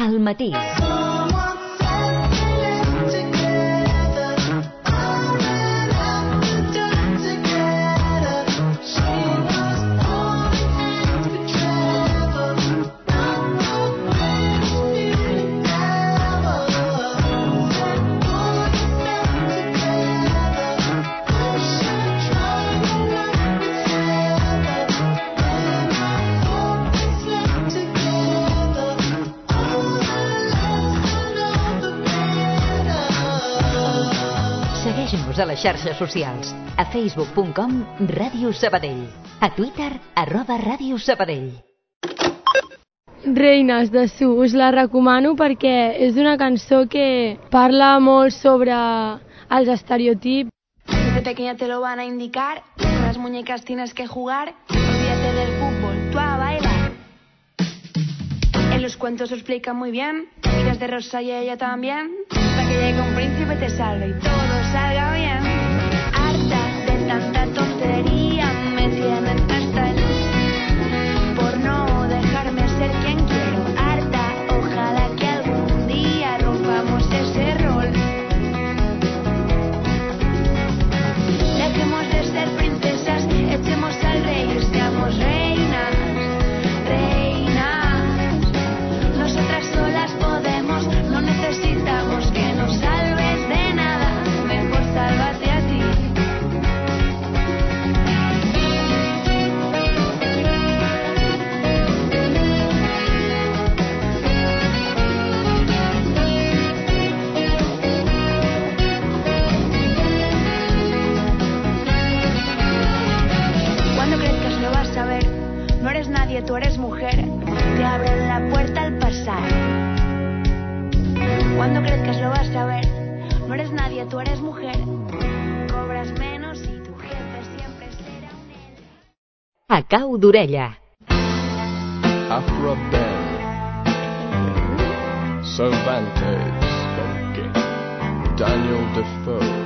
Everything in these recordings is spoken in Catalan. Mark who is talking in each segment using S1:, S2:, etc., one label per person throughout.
S1: Al matí. Segueix-nos a les xarxes socials. A facebook.com Ràdio Sabadell. A Twitter @Ràdio Sabadell.
S2: Reines de Su, us la recomano perquè és una cançó que parla molt sobre els estereotips.
S3: Desde pequeña te lo van a indicar, con las muñecas tienes que jugar, olvídate del fútbol, tú a bailar. En los cuentos lo explican muy bien, miras de rosa y ella también, para que llegue un príncipe te salve y todo salga bien. Harta de tanta tontería, me tienen hasta el por no dejarme ser quien quiero. Harta, ojalá que algún día rompamos ese rol. Dejemos de ser princesas, echemos al rey y seamos reinas, reinas. Nosotras solas podemos, no necesitamos que nos salves de nada, mejor sálvate a ti. Cuando crezcas lo vas a ver, no eres nadie, tú eres mujer, te abren la puerta al pasar. Cuando crezcas lo vas a ver, no eres nadie, tú eres mujer, cobras menos y tu jefe siempre será un él.
S1: A cau d'orella.
S4: Afro Bell, Cervantes, Daniel Defoe.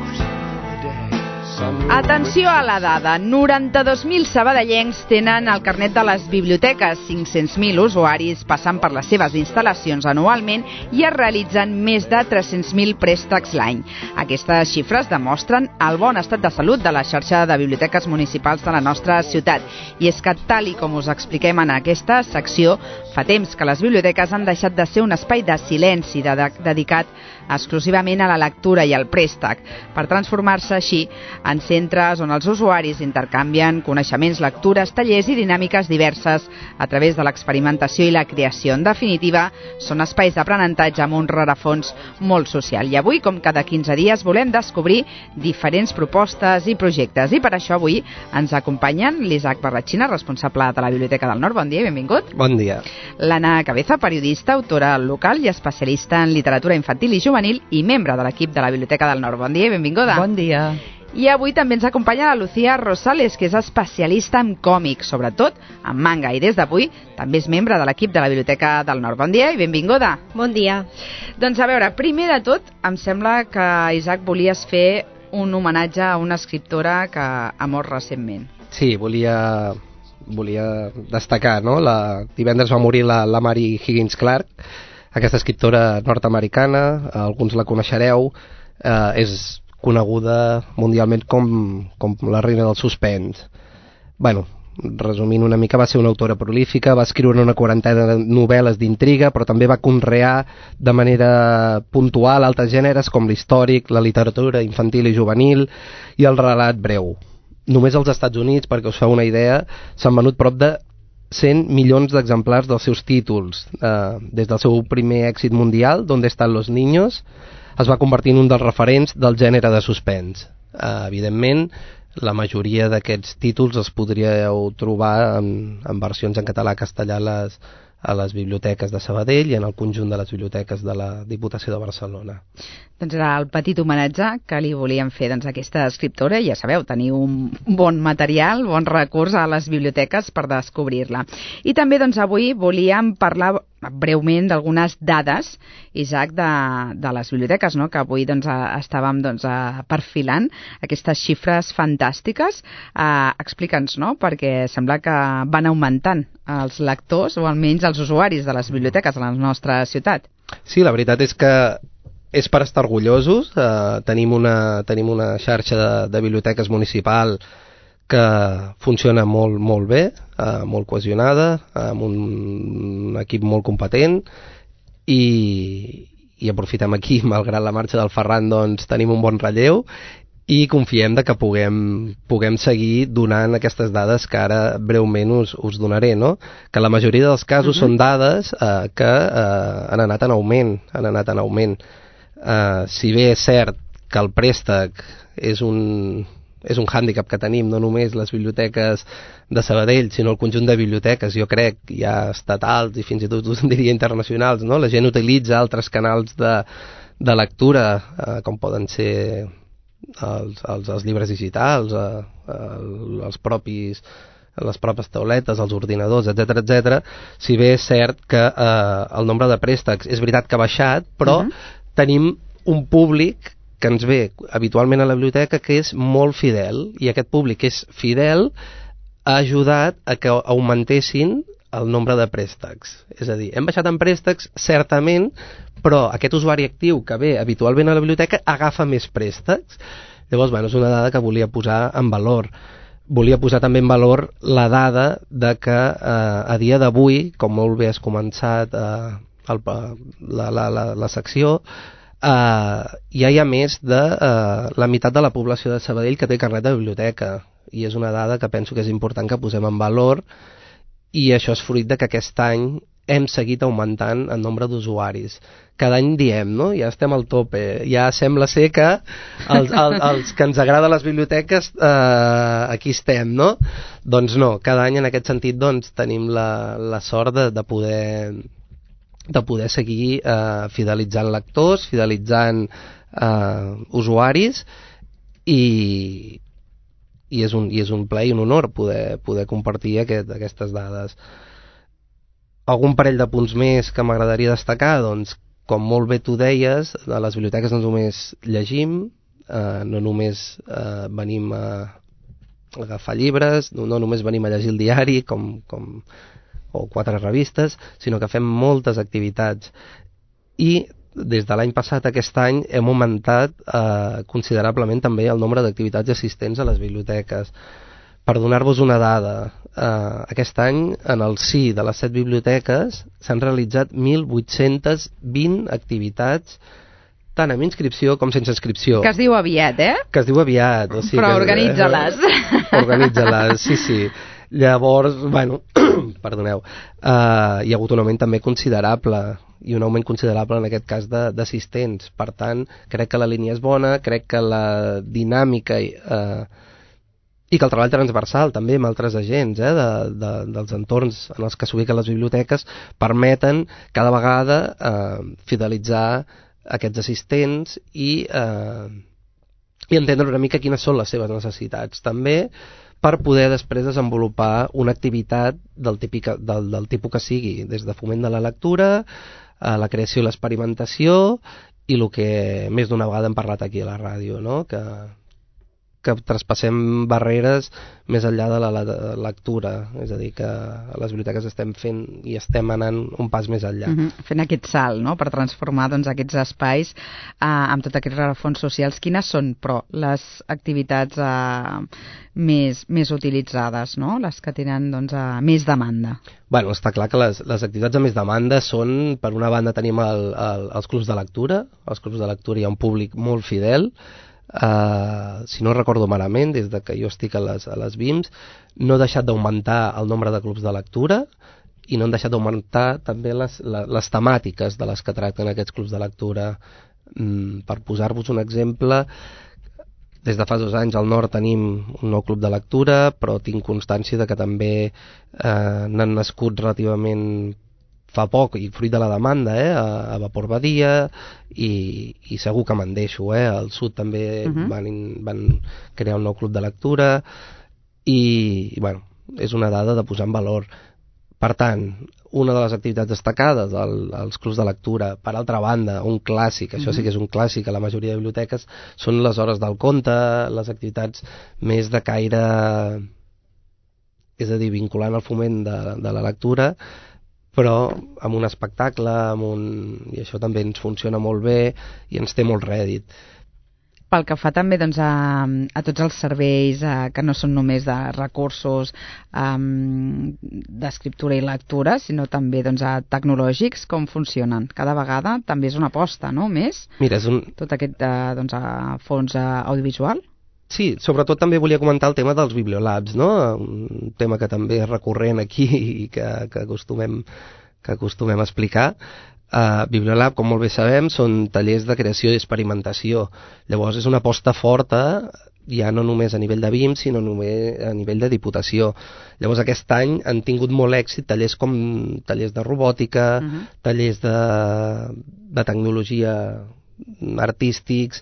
S5: Atenció a la dada, 92.000 sabadellencs tenen el carnet de les biblioteques, 500.000 usuaris passen per les seves instal·lacions anualment i es realitzen més de 300.000 préstecs l'any. Aquestes xifres demostren el bon estat de salut de la xarxa de biblioteques municipals de la nostra ciutat. I és que, tal i com us expliquem en aquesta secció, fa temps que les biblioteques han deixat de ser un espai de silenci dedicat exclusivament a la lectura i al préstec, per transformar-se així en centres on els usuaris intercanvien coneixements, lectures, tallers i dinàmiques diverses a través de l'experimentació i la creació. En definitiva, són espais d'aprenentatge amb un rerefons molt social. I avui, com cada 15 dies, volem descobrir diferents propostes i projectes. I per això avui ens acompanyen l'Isaac Barratxina, responsable de la Biblioteca del Nord. Bon dia i benvingut.
S6: Bon dia.
S5: L'Anna Cabeza, periodista, autora local i especialista en literatura infantil i juvenil i membre de l'equip de la Biblioteca del Nord. Bon dia i benvinguda.
S7: Bon dia.
S5: I avui també ens acompanya la Lucía Rosales, que és especialista en còmics, sobretot en manga, i des d'avui també és membre de l'equip de la Biblioteca del Nord. Bon dia i benvinguda.
S8: Bon dia.
S5: Doncs a veure, primer de tot, em sembla que, Isaac, volies fer un homenatge a una escriptora que ha mort recentment.
S6: Sí, volia destacar, no? Divendres va morir la Mary Higgins Clark, aquesta escriptora nord-americana, alguns la coneixereu, és coneguda mundialment com la reina del suspens. Bueno, resumint una mica, va ser una autora prolífica, va escriure una quarantena de novel·les d'intriga, però també va conrear de manera puntual altres gèneres com l'històric, la literatura infantil i juvenil i el relat breu. Només als Estats Units, perquè us feu una idea, s'han venut prop de 100 milions d'exemplars dels seus títols. Des del seu primer èxit mundial, Donde están los niños, es va convertir en un dels referents del gènere de suspens. Evidentment, la majoria d'aquests títols els podríeu trobar en versions en català i castellà a les biblioteques de Sabadell i en el conjunt de les biblioteques de la Diputació de Barcelona.
S5: Doncs era el petit homenatge que li volíem fer a aquesta escriptora. Ja sabeu, teniu un bon material, bon recurs a les biblioteques per descobrir-la. I també avui volíem parlar breument d'algunes dades, Isaac, de les biblioteques, no? Que avui doncs, estàvem perfilant aquestes xifres fantàstiques. Explica'ns, no? Perquè sembla que van augmentant els lectors o almenys els usuaris de les biblioteques a la nostra ciutat.
S6: Sí, la veritat és que és per estar orgullosos. Tenim una xarxa de biblioteques municipal que funciona molt bé, molt cohesionada, amb un equip molt competent i aprofitem aquí, malgrat la marxa del Ferran, doncs tenim un bon relleu i confiem que puguem seguir donant aquestes dades que ara breument us donaré, no? Que la majoria dels casos són dades que han anat en augment. Si bé és cert que el préstec és un hàndicap que tenim, no només les biblioteques de Sabadell, sinó el conjunt de biblioteques, jo crec, ja estatals i fins i tot us diria internacionals, no? La gent utilitza altres canals de lectura, com poden ser els llibres digitals, les pròpies tauletes, els ordinadors, etc. Si bé és cert que el nombre de préstecs és veritat que ha baixat, però tenim un públic que ens ve habitualment a la biblioteca que és molt fidel, i aquest públic que és fidel ha ajudat a que augmentessin el nombre de préstecs. És a dir, hem baixat en préstecs, certament, però aquest usuari actiu que ve habitualment a la biblioteca agafa més préstecs. Llavors, és una dada que volia posar en valor. Volia posar també en valor la dada de que a dia d'avui, com molt bé has començat la secció, ja hi ha més de la meitat de la població de Sabadell que té carnet de biblioteca, i és una dada que penso que és important que posem en valor, i això és fruit de que aquest any hem seguit augmentant el nombre d'usuaris. Cada any diem, no? Ja estem al tope, ja sembla ser que els que ens agraden les biblioteques aquí estem, no? Doncs no, cada any en aquest sentit doncs, tenim la sort de poder seguir fidelitzant lectors, fidelitzant usuaris, i és un plaer i un honor poder compartir aquestes dades. Algun parell de punts més que m'agradaria destacar, doncs, com molt bé tu deies, a les biblioteques no només llegim, no només venim a agafar llibres, no només venim a llegir el diari o 4 revistes, sinó que fem moltes activitats. I des de l'any passat a aquest any hem augmentat considerablement també el nombre d'activitats assistents a les biblioteques. Per donar-vos una dada, aquest any en el sí de les 7 biblioteques s'han realitzat 1.820 activitats, tant amb inscripció com sense inscripció.
S5: Que es diu aviat, eh?
S6: Que es diu aviat. O sigui,
S5: però organitza-les.
S6: Organitza-les, sí. Llavors, perdoneu, hi ha hagut un augment també considerable, i un augment considerable en aquest cas d'assistents. Per tant, crec que la línia és bona, crec que la dinàmica i que el treball transversal també amb altres agents dels entorns en els que s'ubiquen les biblioteques permeten cada vegada fidelitzar aquests assistents i entendre una mica quines són les seves necessitats. També per poder després desenvolupar una activitat del tipus que sigui, des de foment de la lectura, la creació i l'experimentació, i el que més d'una vegada hem parlat aquí a la ràdio, no? Que traspassem barreres més enllà de la lectura, és a dir, que a les biblioteques estem fent i estem anant un pas més enllà.
S5: Fent aquest salt, no?, per transformar doncs, aquests espais amb tots aquests rerefons socials. Quines són, però, les activitats més utilitzades, no?, les que tenen doncs, més demanda?
S6: Està clar que les activitats de més demanda són, per una banda tenim els clubs de lectura. Els clubs de lectura hi ha un públic molt fidel. Si no recordo malament, des que jo estic a les BIMs, no ha deixat d'augmentar el nombre de clubs de lectura, i no han deixat d'augmentar també les temàtiques de les que tracten aquests clubs de lectura. Per posar-vos un exemple, des de fa 2 anys al nord tenim un nou club de lectura, però tinc constància de que també n'han nascut relativament fa poc, i fruit de la demanda, a Vapor Badia, i segur que me'n deixo, al sud també van crear un nou club de lectura, i és una dada de posar en valor. Per tant, una de les activitats destacades als clubs de lectura. Per altra banda, un clàssic, això sí que és un clàssic a la majoria de biblioteques, són les hores del conte, les activitats més de caire, és a dir, vinculant el foment de la lectura, però amb un espectacle, i això també ens funciona molt bé i ens té molt rèdit.
S5: Pel que fa també doncs, a tots els serveis que no són només de recursos d'escriptura i lectura, sinó també doncs, tecnològics, com funcionen? Cada vegada també és una aposta, no? Més?
S6: Mira,
S5: tot aquest doncs, fons audiovisual?
S6: Sí, sobretot també volia comentar el tema dels bibliolabs, no? Un tema que també és recurrent aquí i que acostumem a explicar. Bibliolab, com molt bé sabem, són tallers de creació i experimentació. Llavors és una aposta forta, ja no només a nivell de BIM, sinó només a nivell de Diputació. Llavors aquest any han tingut molt èxit tallers com tallers de robòtica, tallers de tecnologia artístics.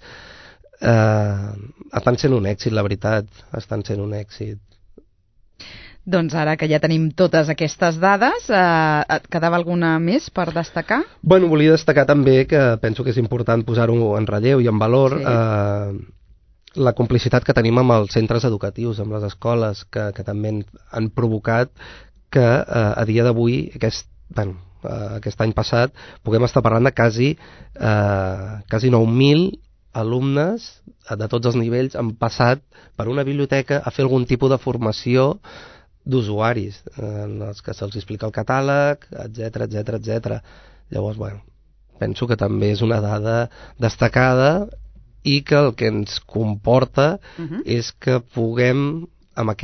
S6: Estan sent un èxit, la veritat, estan sent un èxit.
S5: Doncs ara que ja tenim totes aquestes dades, et quedava alguna més per destacar?
S6: Bueno, volia destacar també que penso que és important posar-ho en relleu i en valor, la complicitat que tenim amb els centres educatius, amb les escoles, que també han provocat que a dia d'avui, aquest any passat, puguem estar parlant de quasi 9.000 alumnes de tots els nivells han passat per una biblioteca a fer algun tipus de formació d'usuaris, en els que se'ls explica el catàleg, etc. Llavors, penso que també és una dada destacada i que el que ens comporta és que puguem amb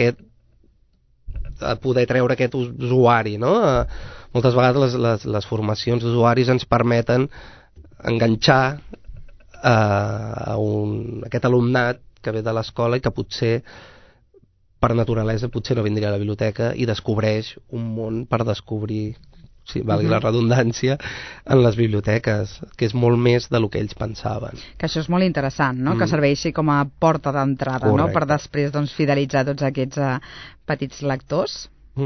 S6: poder treure aquest usuari, no? Moltes vegades les formacions d'usuaris ens permeten enganxar aquest alumnat que ve de l'escola i que potser per naturalesa potser no vindria a la biblioteca i descobreix un món per descobrir, si valgui la redundància, en les biblioteques, que és molt més del que ells pensaven.
S5: Que això és molt interessant, no? Que serveixi com a porta d'entrada, no? Per després doncs, fidelitzar tots aquests petits lectors.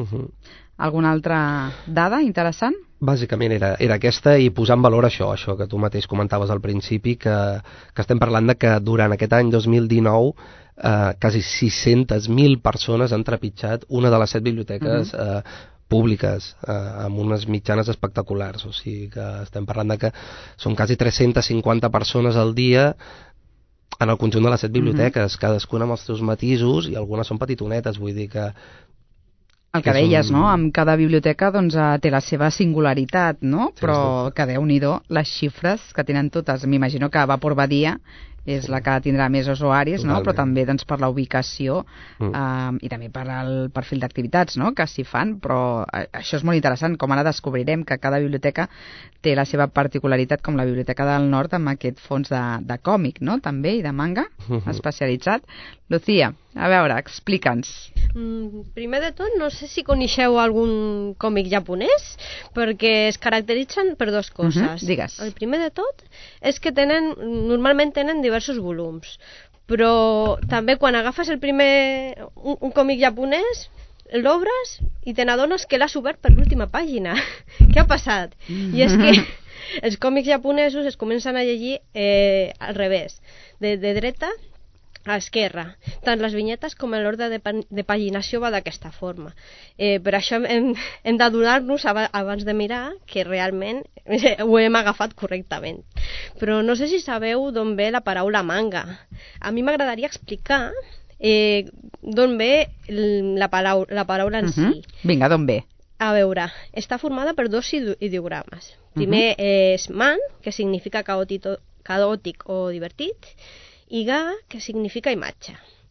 S5: Alguna altra dada interessant?
S6: Bàsicament era aquesta, i posar en valor això que tu mateix comentaves al principi, que estem parlant de que durant aquest any 2019 quasi 600.000 persones han trepitjat una de les 7 biblioteques públiques amb unes mitjanes espectaculars. O sigui que estem parlant de que són quasi 350 persones al dia en el conjunt de les 7 biblioteques, cadascuna amb els seus matisos, i algunes són petitonetes, vull dir que
S5: el que deies, no? Amb cada biblioteca doncs, té la seva singularitat, no? Però que Déu-n'hi-do les xifres que tenen totes. M'imagino que Vapor Badia és la que tindrà més usuaris, no? Però també doncs, per la ubicació i també per al perfil d'activitats, no? Que s'hi fan, però això és molt interessant, com ara descobrirem que cada biblioteca té la seva particularitat, com la Biblioteca del Nord amb aquest fons de còmic, no? També, i de manga especialitzat. Lucía, a veure, explica'ns.
S7: Primer de tot, no sé si coneixeu algun còmic japonès, perquè es caracteritzen per dues coses.
S5: Digues.
S7: El primer de tot és que normalment tenen diversos volums, però també quan agafes un còmic japonès, l'obres i te n'adones que l'has obert per l'última pàgina. Què ha passat? I és que els còmics japonesos es comencen a llegir al revés, de dreta a esquerra. Tant les vinyetes com l'ordre de paginació va d'aquesta forma. Per això hem d'adonar-nos abans de mirar que realment ho hem agafat correctament. Però no sé si sabeu d'on ve la paraula manga. A mi m'agradaria explicar d'on ve la paraula en si.
S5: Vinga, d'on ve?
S7: A veure, està formada per dos ideogrames. Primer és man, que significa caòtic o divertit, i ga, que significa imatge.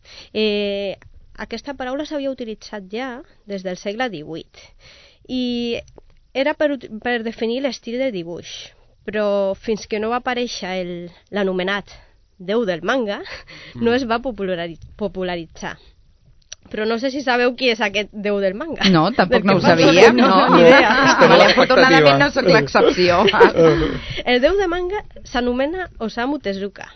S7: Aquesta paraula s'havia utilitzat ja des del segle XVIII i era per definir l'estil de dibuix, però fins que no va aparèixer l'anomenat déu del manga no es va popularitzar. Però no sé si sabeu qui és aquest déu del manga.
S5: No, tampoc no ho sabíem. No, ni idea. Afortunadament no sóc l'excepció.
S7: El déu de manga s'anomena Osamu Tezuka.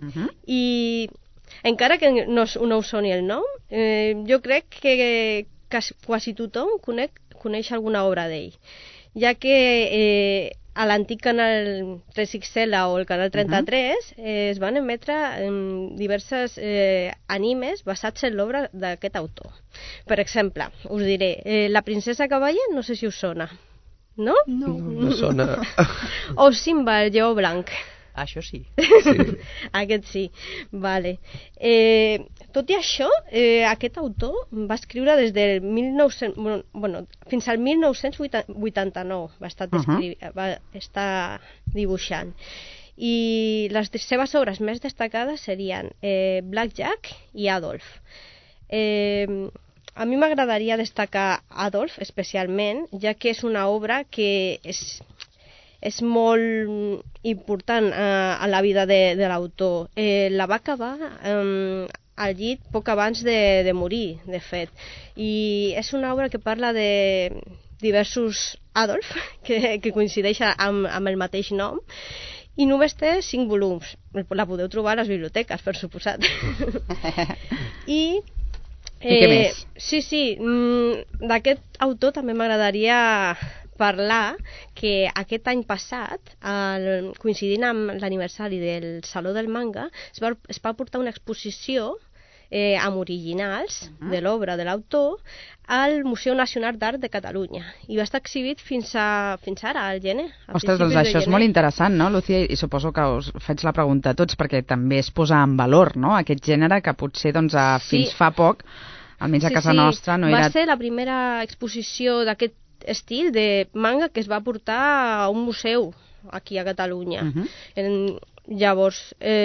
S7: I encara que no us soni el nom, jo crec que quasi tothom coneix alguna obra d'ell. ja que a l'antic canal 3XL o el canal 33 es van emetre diverses animes basats en l'obra d'aquest autor. Per exemple, us diré, La princesa Cavaller, no sé si us sona, no?
S6: No sona...
S7: O Simba, el lleó blanc.
S5: Això sí.
S7: Aquest sí, vale. Tot i això, aquest autor va escriure des del 1900, fins al 1989 va estar dibuixant. I les seves obres més destacades serien Blackjack i Adolf. A mi m'agradaria destacar Adolf especialment, ja que és una obra que és molt important a la vida de l'autor. La va acabar al llit poc abans de morir, de fet. I és una obra que parla de diversos Adolf, que coincideixen amb el mateix nom, i només té 5 volums. La podeu trobar a les biblioteques, per suposat. I
S5: què més?
S7: Sí, d'aquest autor també m'agradaria parlar que aquest any passat, coincidint amb l'aniversari del Saló del Manga, es va portar una exposició amb originals de l'obra de l'autor al Museu Nacional d'Art de Catalunya i va estar exhibit fins ara, al gener.
S5: Ostres, doncs això és molt interessant, no, Lucía? I suposo que us faig la pregunta a tots perquè també es posa en valor, no?, aquest gènere que potser doncs, fins fa poc, almenys a casa nostra, no era...
S7: Va ser la primera exposició d'aquest estil de manga que es va portar a un museu aquí a Catalunya. Llavors,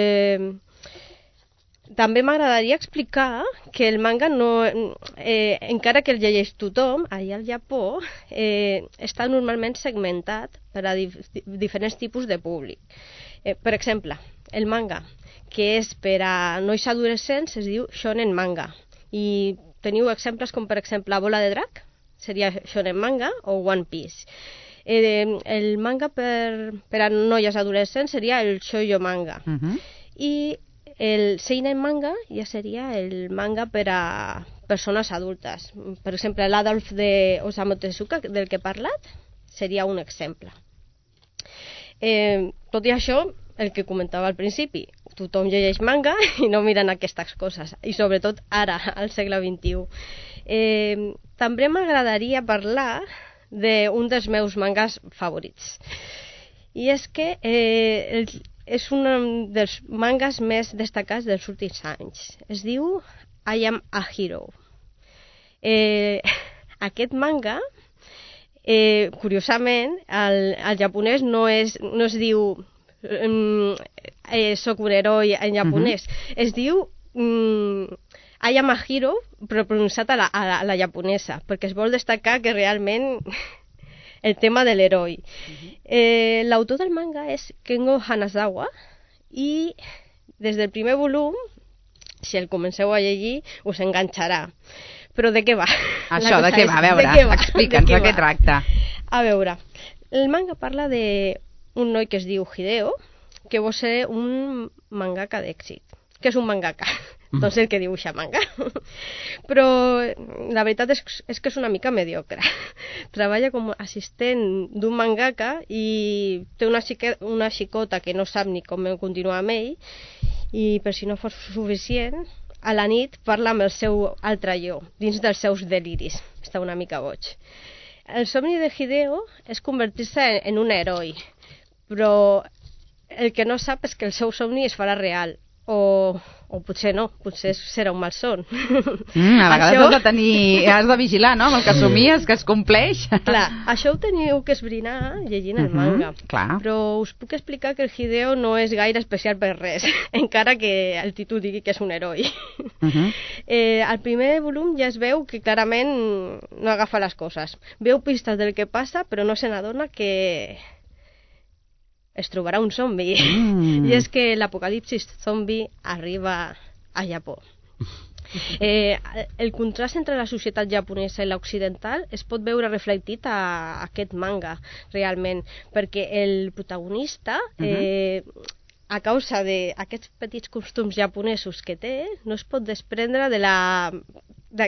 S7: també m'agradaria explicar que el manga encara que el llegeix tothom, allà al Japó està normalment segmentat per a diferents tipus de públic. Per exemple, el manga que és per a nois adolescents es diu shonen manga, i teniu exemples com per exemple La bola de drac, seria shonen manga, o One Piece. El manga per a noies adolescents seria el shoujo manga. I el seinen manga ja seria el manga per a persones adultes. Per exemple, l'Adolf de Osamu Tezuka, del que he parlat, seria un exemple. Tot i això, el que comentava al principi, tothom llegeix manga i no miren aquestes coses, i sobretot ara, al segle XXI. També m'agradaria parlar d'un dels meus mangas favorits. I és que és un dels mangas més destacats dels últims anys. Es diu I Am a Hero. Aquest manga, curiosament, al japonès no es diu soc un heroi en japonès. Es diu I Am a Hero, però pronunciat a la japonesa, perquè es vol destacar que realment el tema de l'heroi. L'autor del manga és Kengo Hanazawa i des del primer volum, si el comenceu a llegir, us enganxarà. Però de què va?
S5: Això, de què va? A veure, explica'ns de què tracta.
S7: A veure, el manga parla d'un noi que es diu Hideo, que vol ser un mangaka d'èxit. Què és un mangaka? Doncs el que dibuixa manga. Però la veritat és que és una mica mediocre. Treballa com a assistent d'un mangaka i té una xicota que no sap ni com continuar amb ell, i per si no fos suficient, a la nit parla amb el seu altre jo, dins dels seus deliris. Està una mica boig. El somni de Hideo és convertir-se en un heroi, però el que no sap és que el seu somni es farà real. O potser no, potser serà un malson.
S5: A vegades has de vigilar, no?, amb el que somies, que es compleix.
S7: Clar, això ho teniu que esbrinar llegint el manga.
S5: Clar.
S7: Però us puc explicar que el Hideo no és gaire especial per res, encara que el títol digui que és un heroi. Al primer volum ja es veu que clarament no agafa les coses. Veu pistes del que passa, però no se n'adona que es trobarà un zombi. I és que l'apocalipsis zombi arriba a Japó. El contrast entre la societat japonesa i l'occidental es pot veure reflectit a aquest manga, realment, perquè el protagonista, a causa d'aquests petits costums japonesos que té, no es pot desprendre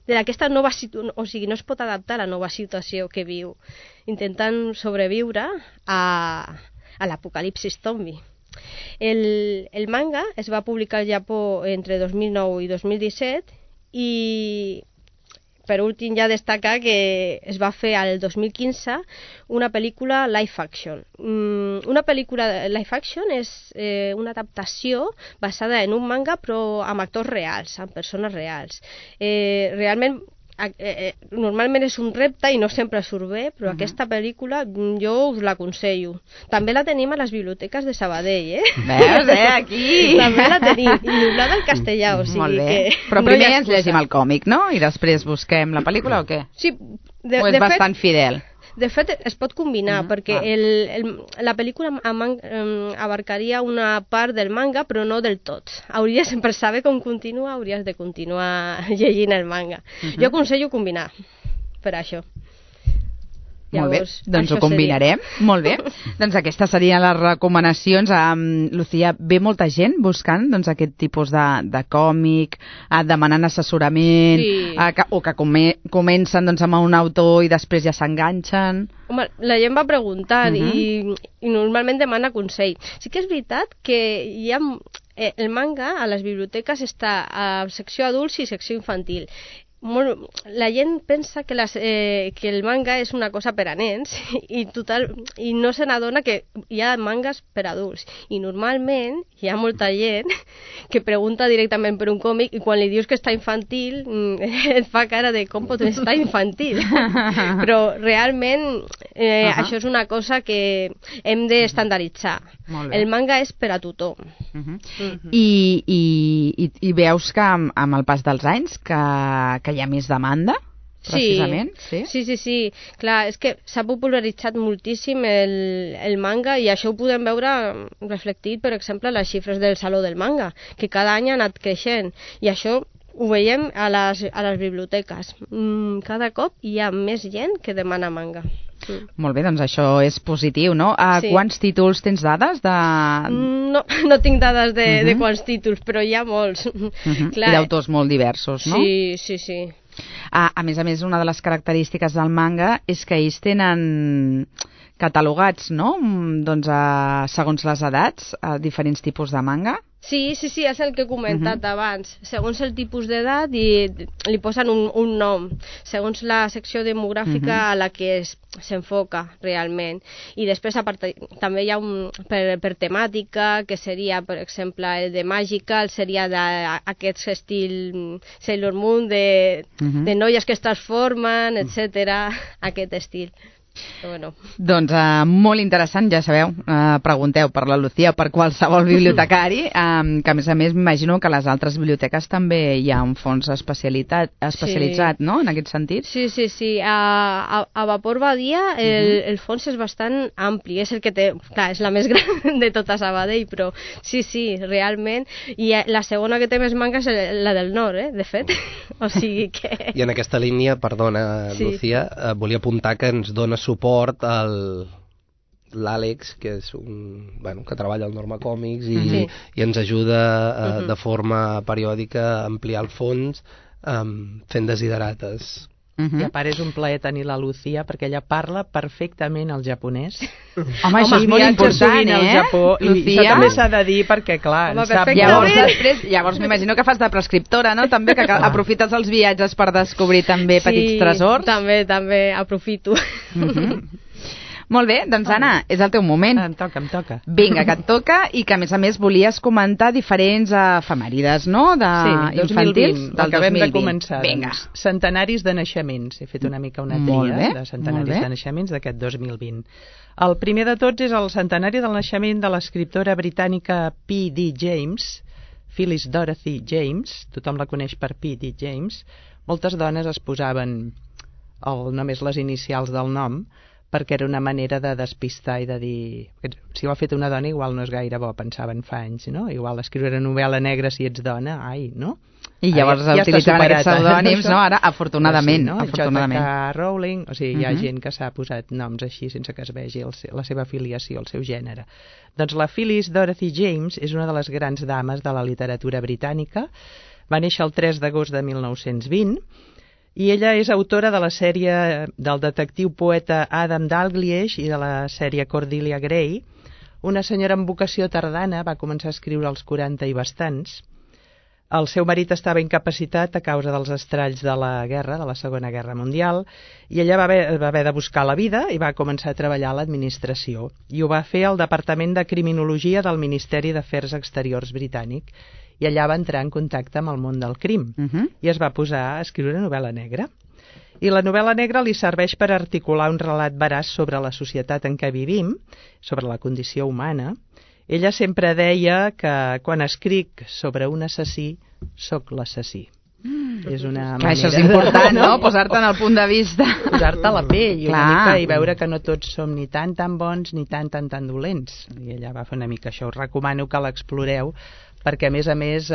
S7: d'aquesta nova situació, o sigui, no es pot adaptar a la nova situació que viu, intentant sobreviure a l'apocalipsis zombi. El manga es va publicar al Japó entre 2009 i 2017 i per últim ja destacar que es va fer al 2015 una pel·lícula live action. Una pel·lícula live action és una adaptació basada en un manga però amb actors reals, amb persones reals. Realment normalment és un repte i no sempre surt bé, però aquesta pel·lícula jo us l'aconsello. També la tenim a les biblioteques de Sabadell,
S5: Veus, aquí!
S7: També la tenim, i doblada al castellà, o sigui
S5: Molt bé.
S7: que...
S5: Però
S7: no
S5: primer
S7: hi ha
S5: ens llegim
S7: excusa.
S5: el còmic, no? I després busquem la pel·lícula o què?
S7: Sí,
S5: O és bastant fidel?
S7: De fet, es pot combinar, perquè la pel·lícula abarcaria una part del manga, però no del tot. Per saber com continua, hauries de continuar llegint el manga. Jo aconsello combinar, per això.
S5: Molt bé,
S7: Llavors,
S5: doncs ho
S7: això
S5: combinarem. Molt bé. Doncs aquestes serien les recomanacions. Lucía, ve molta gent buscant doncs, aquest tipus de còmic, demanant assessorament, o que comencen doncs, amb un autor i després ja s'enganxen.
S7: Home, la gent va preguntant i normalment demana consell. Sí que és veritat que hi ha... el manga a les biblioteques està a secció adults i secció infantil. La gent pensa que el manga és una cosa per a nens i no se n'adona que hi ha mangas per a adults, i normalment hi ha molta gent que pregunta directament per un còmic i quan li dius que està infantil et fa cara de com pot estar infantil, però realment això és una cosa que hem d'estandarditzar. El manga és per a tothom.
S5: I veus que amb el pas dels anys que hi ha més demanda, precisament?
S7: Sí. Clar, és que s'ha popularitzat moltíssim el manga i això ho podem veure reflectit, per exemple, a les xifres del Saló del Manga, que cada any ha anat creixent. I això ho veiem a les biblioteques. Cada cop hi ha més gent que demana manga.
S5: Molt bé, doncs això és positiu, no? Quants títols tens dades?
S7: No tinc dades de quants títols, però hi ha molts.
S5: I d'autors molt diversos, no?
S7: Sí.
S5: A més, una de les característiques del manga és que ells tenen catalogats, no? Doncs segons les edats, diferents tipus de manga.
S7: Sí, és el que he comentat abans. Segons el tipus d'edat li posen un nom, segons la secció demogràfica a la que s'enfoca realment. I després també hi ha per temàtica, que seria, per exemple, el de Magical, seria d'aquest estil Sailor Moon, de noies que es transformen, etc. Aquest estil. Bueno.
S5: Doncs molt interessant, ja sabeu, pregunteu per la Lucía o per qualsevol bibliotecari, que a més m'imagino que a les altres biblioteques també hi ha un fons especialitzat, no?, en aquest sentit.
S7: Sí. A Vapor Badia el fons és bastant ampli, és el que té, clar, és la més gran de tota Sabadell, però sí, realment, i la segona que té més manga és la del nord, de fet, o sigui que...
S6: I en aquesta línia, perdona, Lucía, volia apuntar que ens dona suport l'Àlex, que és que treballa al Norma Còmics i ens ajuda de forma periòdica a ampliar el fons fent desiderates.
S8: I a part és un plaer tenir la Lucía perquè ella parla perfectament el japonès.
S5: Home, això és molt important,
S8: al Japó, i això també s'ha de dir perquè, clar, sap
S5: llavors m'imagino que fas de prescriptora, no? També que aprofites els viatges per descobrir també petits tresors.
S7: Sí, també aprofito.
S5: Molt bé, doncs Anna, és el teu moment.
S8: Em toca.
S5: Vinga, que et toca, i que a més volies comentar diferents efemèrides, no?, infantils del 2020.
S8: Acabem de començar. Doncs, centenaris de naixements. He fet una mica una tria de centenaris de naixements d'aquest 2020. El primer de tots és el centenari del naixement de l'escriptora britànica P.D. James, Phyllis Dorothy James, tothom la coneix per P.D. James. Moltes dones es posaven només les inicials del nom, perquè era una manera de despistar i de dir, si ho ha fet una dona igual no és gaire bo, pensaven fa anys, no? Igual escriure novel·la negra si ets dona, no?
S5: I llavors utilitzaven aquests pseudònims, no? Ara, afortunadament.
S8: J.K. Rowling, o sigui, hi ha gent que s'ha posat noms així sense que es vegi la seva filiació, el seu gènere. Doncs la Phyllis Dorothy James és una de les grans dames de la literatura britànica. Va néixer el 3 d'agost de 1920 I ella és autora de la sèrie del detectiu poeta Adam Dalgliesh i de la sèrie Cordelia Gray. Una senyora amb vocació tardana, va començar a escriure als 40 i bastants. El seu marit estava incapacitat a causa dels estralls de la guerra, de la Segona Guerra Mundial, i ella va haver de buscar la vida i va començar a treballar a l'administració. I ho va fer al Departament de Criminologia del Ministeri d'Afers Exteriors britànic. I allà va entrar en contacte amb el món del crim i es va posar a escriure novel·la negra. I la novel·la negra li serveix per articular un relat veraç sobre la societat en què vivim, sobre la condició humana. Ella sempre deia que quan escric sobre un assassí, sóc l'assassí. És una manera...
S5: Això és important, no? Posar-te en el punt de vista.
S8: Posar-te a la pell una mica i veure que no tots som ni tan bons ni tan dolents. I ella va fer una mica això. Us recomano que l'exploreu, perquè a més,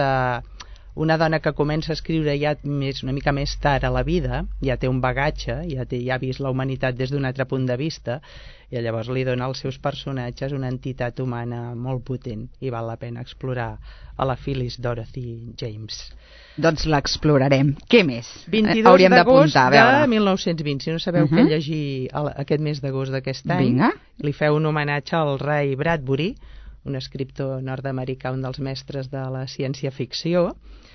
S8: una dona que comença a escriure ja una mica més tard a la vida, ja té un bagatge, ja ha vist la humanitat des d'un altre punt de vista, i llavors li dona als seus personatges una entitat humana molt potent, i val la pena explorar a la Phyllis Dorothy James.
S5: Doncs l'explorarem. Què més?
S8: 22
S5: hauríem
S8: d'agost
S5: d'apuntar,
S8: de 1920. Si no sabeu què llegir aquest mes d'agost d'aquest any, li feu un homenatge al Ray Bradbury, un escriptor nord-americà, un dels mestres de la ciència-ficció,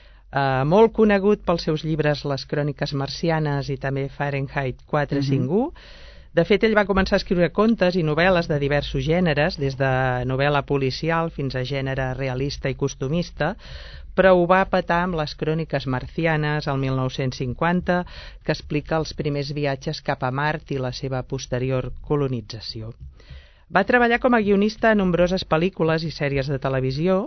S8: molt conegut pels seus llibres Les cròniques marcianes i també Fahrenheit 451. De fet, ell va començar a escriure contes i novel·les de diversos gèneres, des de novel·la policial fins a gènere realista i costumista, però ho va petar amb Les cròniques marcianes el 1950, que explica els primers viatges cap a Mart i la seva posterior colonització. Va treballar com a guionista a nombroses pel·lícules i sèries de televisió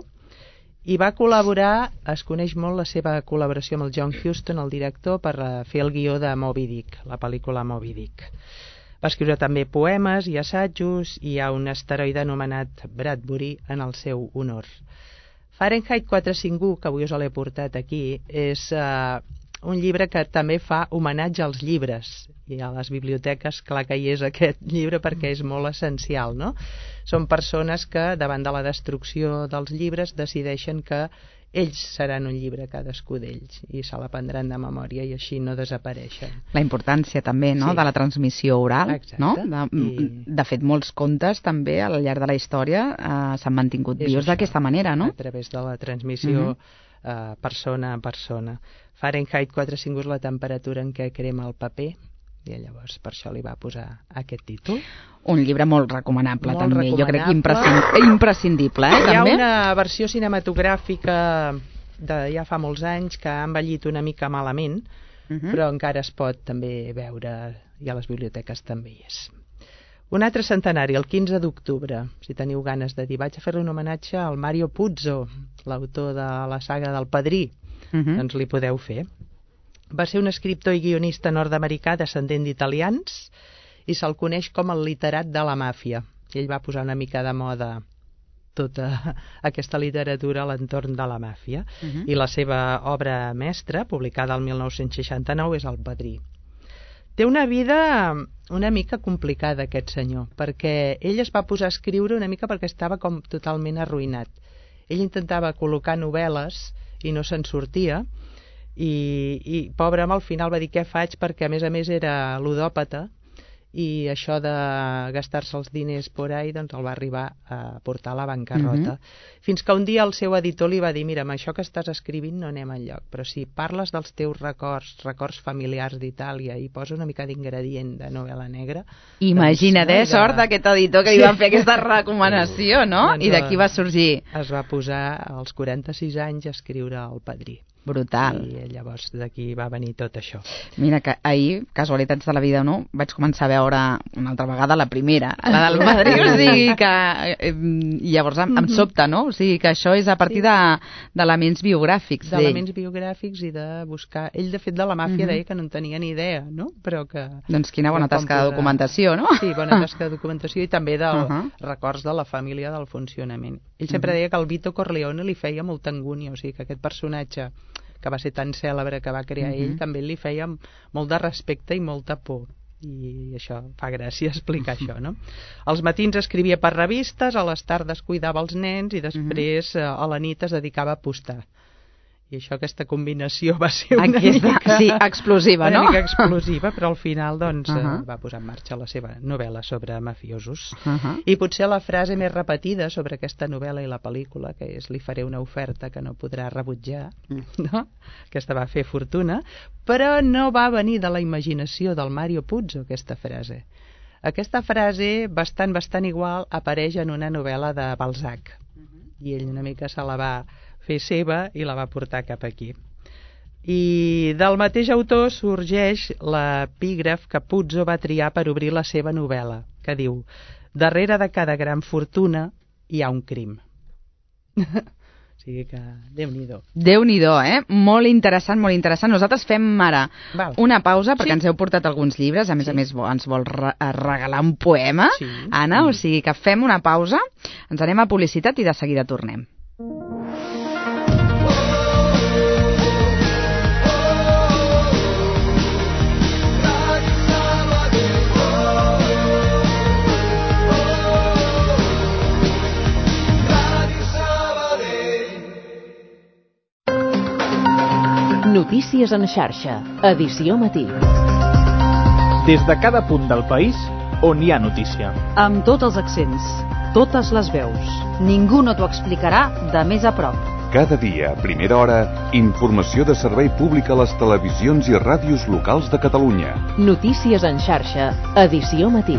S8: i va col·laborar, es coneix molt la seva col·laboració amb el John Huston, el director, per fer el guió de Moby Dick, la pel·lícula Moby Dick. Va escriure també poemes i assajos i hi ha un asteroide anomenat Bradbury en el seu honor. Fahrenheit 451, que avui us l'he portat aquí, és un llibre que també fa homenatge als llibres, i a les biblioteques clar que hi és aquest llibre perquè és molt essencial, no? Són persones que davant de la destrucció dels llibres decideixen que ells seran un llibre cadascú d'ells i se l'aprendran de memòria i així no desapareixen.
S5: La importància també, no?, de la transmissió oral.
S8: Exacte.
S5: No? De fet, molts contes també al llarg de la història s'han mantingut vius d'aquesta manera, no?
S8: A través de la transmissió persona a persona. Fahrenheit 451 és la temperatura en què crema el paper, i llavors per això li va posar aquest títol.
S5: Un llibre molt recomanable,
S8: molt
S5: també.
S8: recomanable.
S5: Jo crec que imprescindible,
S8: Hi ha
S5: també.
S8: una versió cinematogràfica de ja fa molts anys que ha envellit una mica malament, però encara es pot també veure, i a les biblioteques també hi és. Un altre centenari, el 15 d'octubre, si teniu ganes de dir, vaig a fer-li un homenatge al Mario Puzo, l'autor de la saga del Padrí, doncs li podeu fer. Va ser un escriptor i guionista nord-americà descendent d'italians i se'l coneix com el literat de la màfia. Ell va posar una mica de moda tota aquesta literatura a l'entorn de la màfia i la seva obra mestra, publicada el 1969, és El Padrí. Té una vida una mica complicada aquest senyor, perquè ell es va posar a escriure una mica perquè estava com totalment arruïnat. Ell intentava col·locar novel·les i no se'n sortia, i pobre home al final va dir què faig, perquè a més era ludòpata i això de gastar-se els diners por ahí doncs el va arribar a portar a la bancarrota. Fins que un dia el seu editor li va dir, mira, amb això que estàs escrivint no anem enlloc, però si parles dels teus records familiars d'Itàlia i posa una mica d'ingredient de novel·la negra...
S5: Imagina't, sort d'aquest editor que li van fer aquesta recomanació, no? I d'aquí va sorgir.
S8: Es va posar als 46 anys a escriure El Padrí.
S5: Brutal.
S8: I llavors d'aquí va venir tot això.
S5: Mira, que ahir, casualitats de la vida, no? Vaig començar a veure una altra vegada la primera, la del Madrid, o sigui que llavors em sobta, no? O sigui que això és a partir d'elements biogràfics.
S8: D'elements biogràfics i de buscar... Ell, de fet, de la màfia deia que no en tenia ni idea, no? Però que...
S5: Doncs quina bona tasca de documentació, no?
S8: Sí, bona tasca de documentació i també dels records de la família del funcionament. Ell sempre deia que el Vito Corleone li feia molta angúnia, o sigui que aquest personatge que va ser tan cèlebre que va crear ell, també li feia molt de respecte i molta por. I això fa gràcia explicar això, no? Als matins escrivia per revistes, a les tardes cuidava els nens i després a la nit es dedicava a apostar. I això, aquesta combinació va ser una
S5: explosiva, no?
S8: Una mica explosiva, però al final doncs, va posar en marxa la seva novel·la sobre mafiosos. I potser la frase més repetida sobre aquesta novel·la i la pel·lícula, que és li faré una oferta que no podrà rebutjar, no? Aquesta va fer fortuna, però no va venir de la imaginació del Mario Puzo, aquesta frase. Aquesta frase, bastant igual, apareix en una novel·la de Balzac. I ell una mica se la va fer seva i la va portar cap aquí. I del mateix autor sorgeix l'epígraf que Puzo va triar per obrir la seva novel·la, que diu: darrere de cada gran fortuna hi ha un crim. O sigui que, Déu-n'hi-do.
S5: Déu-n'hi-do, Molt interessant, molt interessant. Nosaltres fem ara una pausa, perquè ens heu portat alguns llibres, a més ens vol regalar un poema, Anna, o sigui que fem una pausa, ens anem a publicitat i de seguida tornem.
S9: Notícies en xarxa, edició matí.
S10: Des de cada punt del país on hi ha notícia.
S9: Amb tots els accents, totes les veus. Ningú no t'ho explicarà de més a prop.
S11: Cada dia, a primera hora, informació de servei públic a les televisions i ràdios locals de Catalunya.
S9: Notícies en xarxa, edició matí.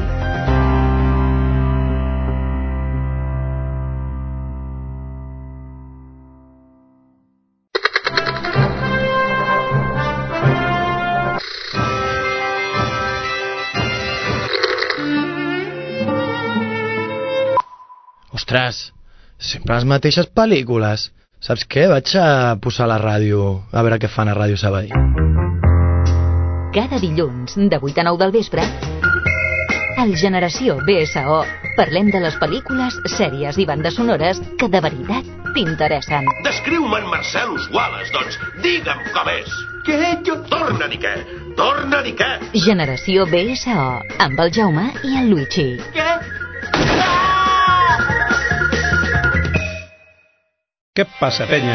S12: Ostres, sempre les mateixes pel·lícules. Saps què? Vaig a posar la ràdio, a veure què fan a Ràdio Sabadell.
S1: Cada dilluns, de 8 a 9 del vespre, al Generació BSO, parlem de les pel·lícules, sèries i bandes sonores que de veritat t'interessen.
S13: Descriu-me en Marcellus Wallace, doncs. Digue'm com és. Què? Torna a dir què? Torna a dir què?
S1: Generació BSO, amb el Jaume i el Luigi.
S13: Què?
S14: Què passa, penya?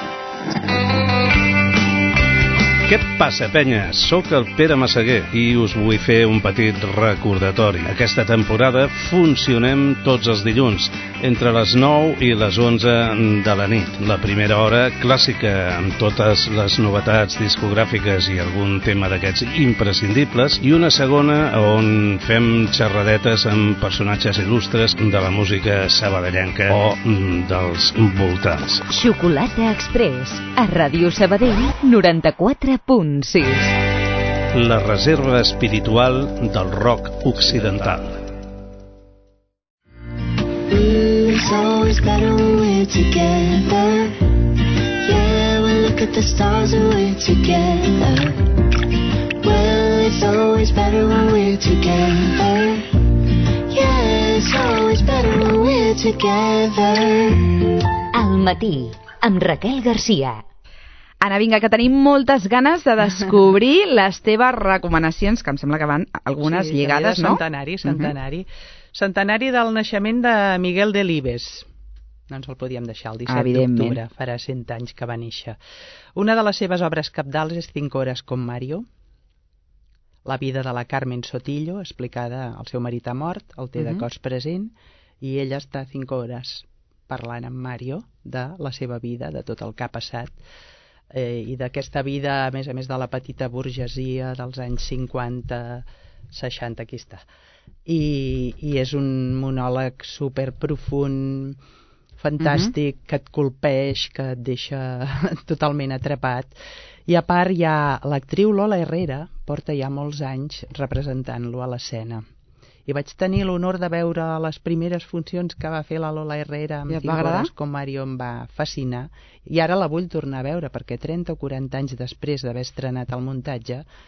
S14: Què passa, penya? Soc el Pere Massaguer i us vull fer un petit recordatori. Aquesta temporada funcionem tots els dilluns, entre les 9 i les 11 de la nit. La primera hora clàssica, amb totes les novetats discogràfiques i algun tema d'aquests imprescindibles, i una segona on fem xerradetes amb personatges il·lustres de la música sabadellenca o dels voltants.
S1: Xocolata Express, a Ràdio Sabadell 94.6.
S14: La reserva espiritual del rock occidental.
S15: It's always better when we're together. Yeah, we'll look at the stars and we're together. Well, it's always better when we're together. Yeah, it's always better when we're together.
S1: Al matí, amb Raquel Garcia.
S5: Anna, vinga, que tenim moltes ganes de descobrir les teves recomanacions, que em sembla que van algunes lligades, no?
S8: Centenari. Centenari del naixement de Miguel Delibes. No ens el podíem deixar, el 17 d'octubre, farà 100 anys que va néixer. Una de les seves obres cabdals és 5 hores con Mario, la vida de la Carmen Sotillo, explicada, el seu marit ha mort, el té de cos present, i ella està 5 hores parlant amb Mario de la seva vida, de tot el que ha passat, i d'aquesta vida, a més de la petita burgesia dels anys 50, 60, aquí està. I és un monòleg superprofund, fantàstic, que et colpeix, que et deixa totalment atrapat. I a part hi ha l'actriu Lola Herrera, porta ja molts anys representant-lo a l'escena. I vaig tenir l'honor de veure les primeres funcions que va fer la Lola Herrera amb 5 hores com Mario, em va fascinar. I ara la vull tornar a veure, perquè 30 o 40 anys després d'haver estrenat el muntatge,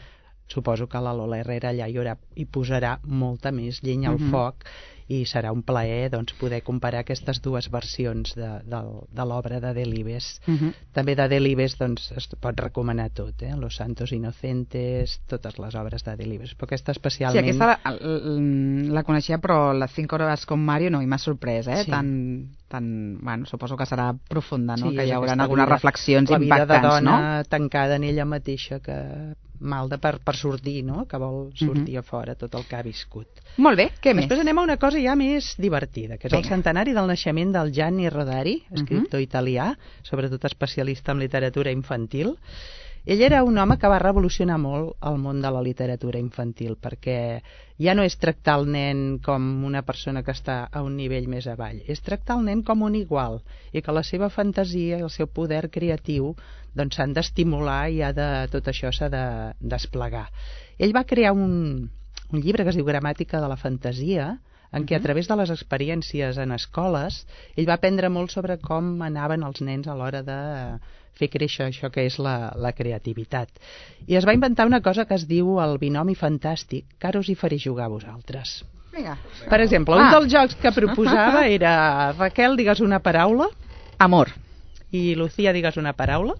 S8: suposo que la Lola Herrera allà hi posarà molta més llenya al foc i serà un plaer doncs, poder comparar aquestes dues versions de l'obra de Delibes. També de Delibes doncs, es pot recomanar tot, Los Santos Inocentes, totes les obres de Delibes, però aquesta especialment...
S5: Sí, aquesta la coneixia, però les 5 hores com Mario no, i m'ha sorprès,
S8: Sí.
S5: Bueno, suposo que serà profunda, no?
S8: Sí,
S5: Que hi haurà
S8: aquesta
S5: algunes reflexions
S8: la vida
S5: impactants,
S8: de dona
S5: no?
S8: tancada en ella mateixa, que malda per sortir, no? Que vol sortir a fora tot el que ha viscut.
S5: Molt bé, què més?
S8: Després anem a una cosa ja més divertida, que és el centenari del naixement del Gianni Rodari, escriptor italià, sobretot especialista en literatura infantil. Ell era un home que va revolucionar molt el món de la literatura infantil, perquè ja no és tractar el nen com una persona que està a un nivell més avall, és tractar el nen com un igual, i que la seva fantasia i el seu poder creatiu doncs s'han d'estimular i tot això s'ha de desplegar. Ell va crear un llibre que es diu Gramàtica de la fantasia, en què a través de les experiències en escoles ell va aprendre molt sobre com anaven els nens a l'hora de fer créixer això que és la creativitat. I es va inventar una cosa que es diu el binomi fantàstic, que ara us hi faré jugar a vosaltres.
S5: Vinga.
S8: Per exemple, un dels jocs que proposava era: Raquel, digues una paraula.
S5: Amor.
S8: I Lucía, digues una paraula.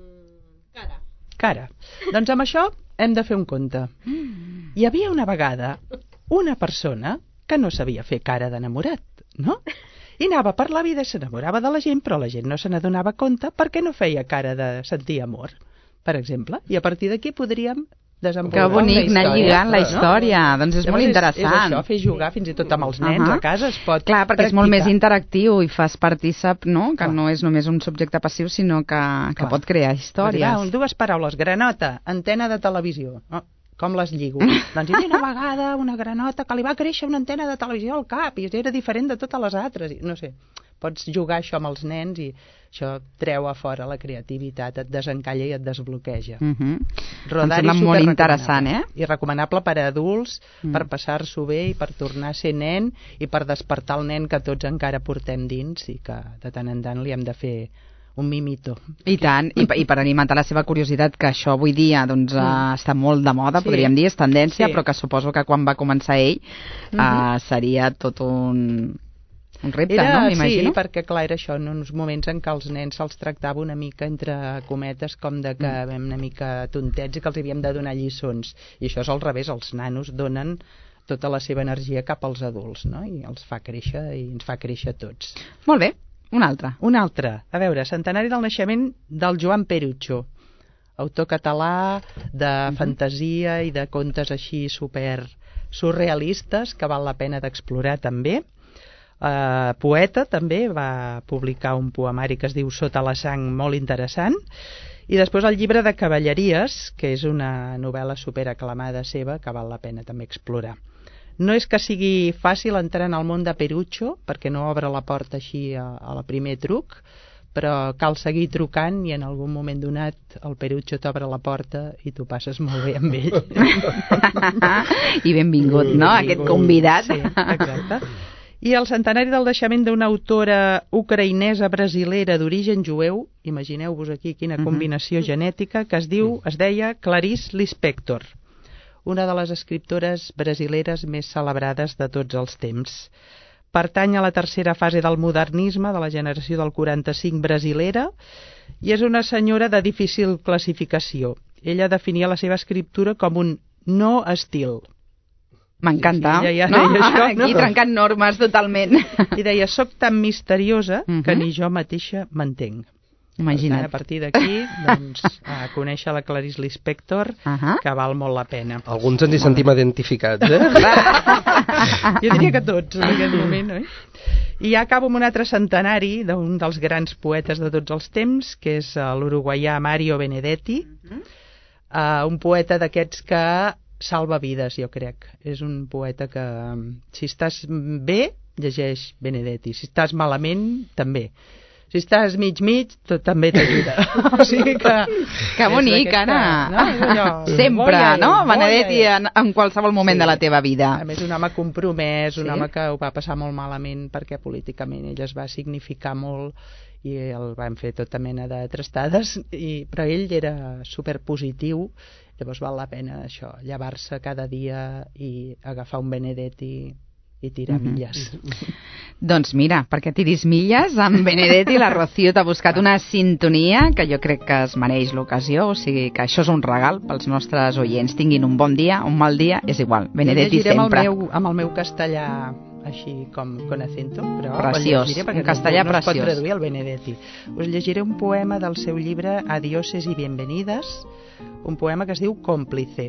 S8: Cara. Doncs amb això hem de fer un conte. Hi havia una vegada una persona que no sabia fer cara d'enamorat, no? I anava per la vida i s'enamorava de la gent, però la gent no se n'adonava compte perquè no feia cara de sentir amor, per exemple. I a partir d'aquí podríem desenvolupar
S5: que bonic, anar lligant la història. Doncs és molt interessant.
S8: És això, fer jugar fins i tot amb els nens a casa es pot
S5: Clar, perquè
S8: practicar.
S5: és molt més interactiu i fas partícip, no? Que no és només un subjecte passiu, sinó que pot crear històries.
S8: Dues paraules: granota, antena de televisió. Com les lligo? Doncs hi havia una vegada una granota que li va créixer una antena de televisió al cap i era diferent de totes les altres. No sé, pots jugar això amb els nens i això treu a fora la creativitat, et desencalla i et desbloqueja.
S5: Rodari és molt interessant,
S8: I recomanable per a adults, per passar-s'ho bé i per tornar a ser nen i per despertar el nen que tots encara portem dins i que de tant en tant li hem de fer un mimito.
S5: I tant, i per alimentar la seva curiositat, que això avui dia doncs, està molt de moda, podríem dir, és tendència, però que suposo que quan va començar ell seria tot un repte, no? M'imagino.
S8: Sí, perquè clar, era això, en uns moments en què els nens se'ls tractava una mica entre cometes com de que vam una mica tontets i que els havíem de donar lliçons. I això és al revés, els nanos donen tota la seva energia cap als adults, no? I els fa créixer i ens fa créixer tots.
S5: Molt bé. Un altre.
S8: A veure, centenari del naixement del Joan Perucho, autor català de fantasia i de contes així super surrealistes que val la pena d'explorar també. Poeta també, va publicar un poemari que es diu Sota la sang, molt interessant, i després el llibre de Cavalleries, que és una novel·la superaclamada seva que val la pena també explorar. No és que sigui fàcil entrar en el món de Perucho, perquè no obre la porta així a la primer truc, però cal seguir trucant i en algun moment donat el Perucho t'obre la porta i tu passes molt bé amb ell.
S5: I benvingut, no?, aquest convidat.
S8: Sí, exacte. I el centenari del naixement d'una autora ucraïnesa brasilera d'origen jueu, imagineu-vos aquí quina combinació genètica, que es deia Clarice Lispector, una de les escriptores brasileres més celebrades de tots els temps. Pertany a la tercera fase del modernisme, de la generació del 45 brasilera, i és una senyora de difícil classificació. Ella definia la seva escriptura com un no estil.
S5: M'encanta,
S8: sí,
S5: no? Aquí trencant normes totalment.
S8: I deia, soc tan misteriosa que ni jo mateixa m'entenc.
S5: Imagina't.
S8: A partir d'aquí, doncs, a conèixer la Clarice Lispector, que val molt la pena.
S6: Alguns ens hi sentim identificats,
S8: Jo diria que tots, en aquest moment, oi? I ja acabo amb un altre centenari d'un dels grans poetes de tots els temps, que és l'uruguaià Mario Benedetti, un poeta d'aquests que salva vides, jo crec. És un poeta que, si estàs bé, llegeix Benedetti. Si estàs malament, també. Si estàs mig, tot també t'ajuda. O sigui
S5: que bonic, Anna. No? Sempre, no? Benedetti en qualsevol moment de la teva vida.
S8: A més, un home compromès, un home que ho va passar molt malament perquè políticament ell es va significar molt i el van fer tota mena de trastades, però ell era superpositiu, llavors val la pena això, llevar-se cada dia i agafar un Benedetti i tirar milles.
S5: Doncs mira, perquè tiris milles, amb Benedetti la Rocío t'ha buscat una sintonia que jo crec que es mereix l'ocasió, o sigui que això és un regal pels nostres oients, tinguin un bon dia, un mal dia, és igual, Benedetti sempre.
S8: Amb el meu castellà així com con acento, però
S5: preciós, un castellà
S8: no es pot
S5: preciós.
S8: traduir el Benedetti. Us llegiré un poema del seu llibre Adioses y bienvenidas, un poema que es diu Cómplice.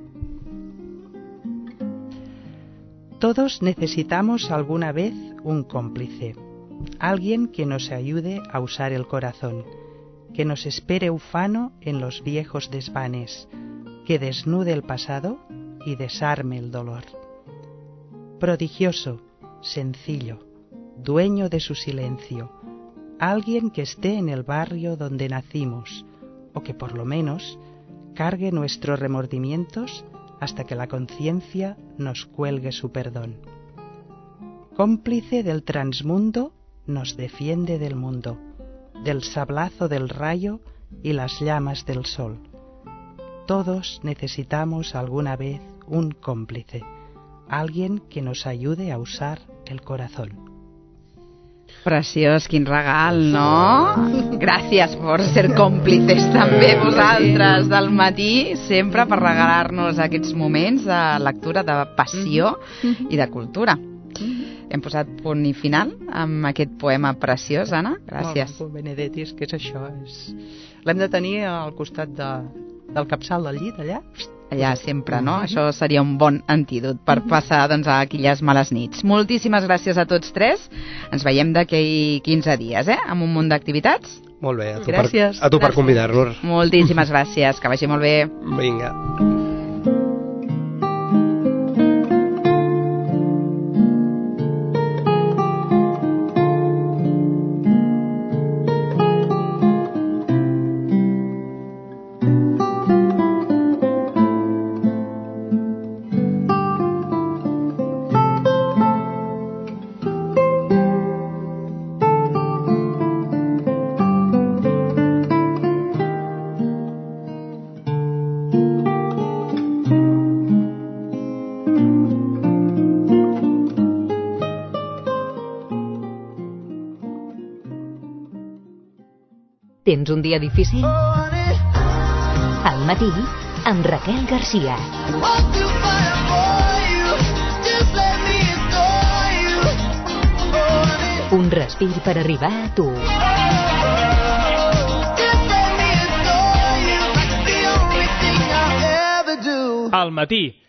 S8: Todos necesitamos alguna vez un cómplice, alguien que nos ayude a usar el corazón, que nos espere ufano en los viejos desvanes, que desnude el pasado y desarme el dolor. Prodigioso, sencillo, dueño de su silencio, alguien que esté en el barrio donde nacimos, o que por lo menos cargue nuestros remordimientos hasta que la conciencia nos cuelgue su perdón. Cómplice del transmundo, nos defiende del mundo, del sablazo del rayo y las llamas del sol. Todos necesitamos alguna vez un cómplice, alguien que nos ayude a usar el corazón.
S5: Preciós, quin regal, no? Gràcies per ser còmplices també vosaltres del matí, sempre per regalar-nos aquests moments de lectura, de passió i de cultura. Hem posat punt i final amb aquest poema preciós, Anna. Gràcies.
S8: Molt Benedetti, és que és això. L'hem de tenir al costat del capçal del llit, allà.
S5: Allà sempre, no? Això seria un bon antídot per passar aquelles males nits. Moltíssimes gràcies a tots tres. Ens veiem d'aquí 15 dies, amb un munt d'activitats.
S6: Molt bé,
S5: a
S6: tu per convidar-nos.
S5: Moltíssimes gràcies, que vagi molt bé.
S6: Vinga.
S1: Tens un dia difícil? Al matí, amb Raquel Garcia. Un respir per arribar a tu.
S10: Al matí,